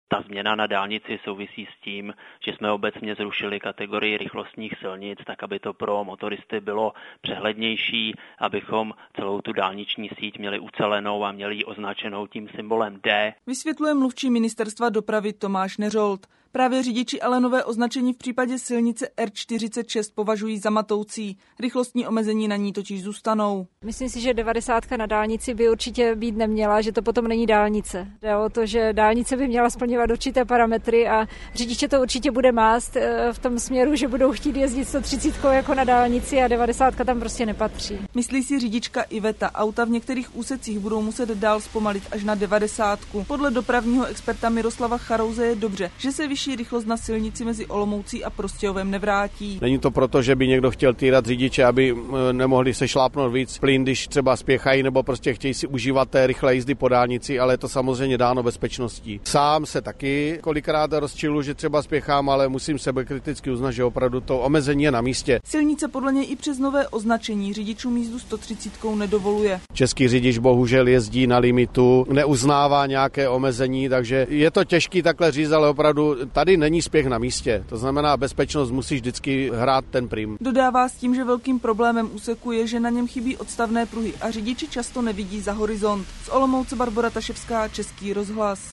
Ta změna na dálnici souvisí s tím, že jsme obecně zrušili kategorii rychlostních silnic, tak aby to pro motoristy bylo přehlednější, abychom celou tu dálniční síť měli ucelenou a měli ji označenou tím symbolem D. Vysvětluje mluvčí ministerstva dopravy Tomáš Neřolt. Právě řidiči ale nové označení v případě silnice R46 považují za matoucí. Rychlostní omezení na ní totiž zůstanou. Myslím si, že 90 na dálnici by určitě být neměla, že to potom není dálnice. Jde o to, že dálnice by měla splňovat určité parametry a řidiče to určitě bude mást v tom směru, že budou chtít jezdit 130 jako na dálnici a 90 tam prostě nepatří. Myslí si řidička Iveta, auta v některých úsecích budou muset dál zpomalit až na 90. Podle dopravního experta Miroslava Charouze je dobře, že se vyšší rychlost na silnici mezi Olomoucí a Prostějovem nevrátí. Není to proto, že by někdo chtěl týrat řidiče, aby nemohli se šlápnout víc plyn, když třeba spěchají nebo prostě chtějí si užívat té rychlé jízdy po dálnici, ale je to samozřejmě dáno bezpečností. Sám se taky kolikrát rozčiluji, že třeba spěchám, ale musím sebekriticky uznat, že opravdu to omezení je na místě. Silnice podle něj i přes nové označení řidičům jízdu 130 nedovoluje. Český řidič bohužel jezdí na limitu, neuznává nějaké omezení, takže je to těžký takhle říct, ale opravdu tady není spěch na místě. To znamená, bezpečnost musí vždycky hrát ten prim. Dodává s tím, že velkým problémem úseku je, že na něm chybí odstavné pruhy a řidiči často nevidí za horizont. Z Olomouce Barbora Taševská, Český rozhlas.